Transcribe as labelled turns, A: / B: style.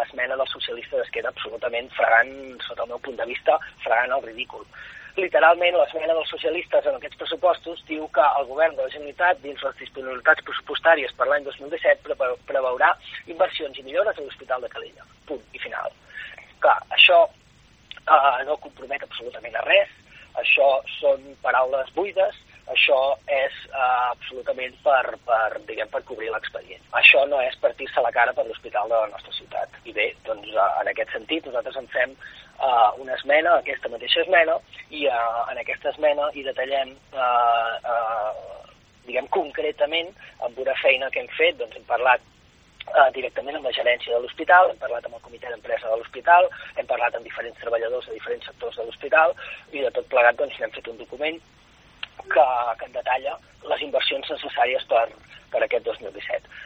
A: l'esmena dels socialistes es queda absolutament fregant, sota el meu punt de vista, fregant el ridícul. Literalment, l'esmena dels socialistes en aquests pressupostos diu que el govern de la Generalitat, dins les disponibilitats pressupostàries per l'any 2017, preveurà inversions i millores a l'Hospital de Calella. Punt i final. Clar, això no compromet absolutament a res, això són paraules buides, això és absolutament per cobrir l'expedient. Això no és partir-se la cara per l'hospital de la nostra ciutat. I bé, doncs en aquest sentit nosaltres en fem una esmena, aquesta mateixa esmena, i en aquesta esmena hi detallem concretament amb una feina que hem fet, doncs hem parlat directament amb la gerència de l'hospital, hem parlat amb el comitè d'empresa de l'hospital, hem parlat amb diferents treballadors de diferents sectors de l'hospital i de tot plegat doncs hem fet un document que en detalla les inversions necessàries per aquest 2017.